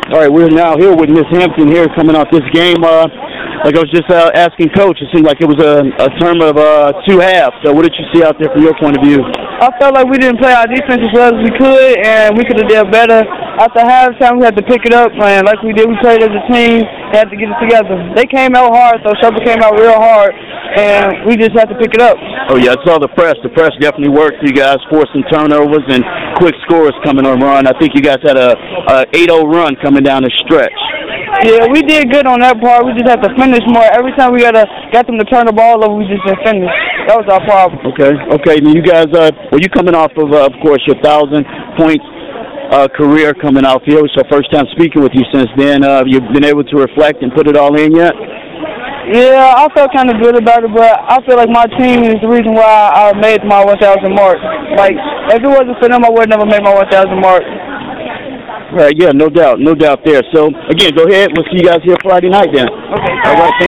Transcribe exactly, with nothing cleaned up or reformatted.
All right, we're now here with Miss Hampton here coming off this game. Uh, like I was just uh, asking Coach, it seemed like it was a, a term of uh, two halves. So what did you see out there from your point of view? I felt like we didn't play our defense as well as we could, and we could have done better. After halftime, we had to pick it up, and like we did, we played as a team, had to get it together. They came out hard, though. Shelby came out real hard, and we just had to pick it up. Oh, yeah, I saw the press. The press definitely worked for you guys, forcing turnovers and quick scores coming on run. I think you guys had a, a eight oh run coming down the stretch. Yeah, we did good on that part. We just had to finish more. Every time we got to got them to turn the ball over, we just didn't finish. That was our problem. Okay, okay. Now you guys, uh, well, you coming off of, uh, of course, your thousand points uh, career coming out here. It's our first time speaking with you since then. Uh, you've been able to reflect and put it all in yet? Yeah, I felt kind of good about it, but I feel like my team is the reason why I made my one thousand mark. Like, if it wasn't for them, I would never made my one thousand mark. Right, yeah, no doubt, no doubt there. So, again, go ahead. We'll see you guys here Friday night then. Okay. All right.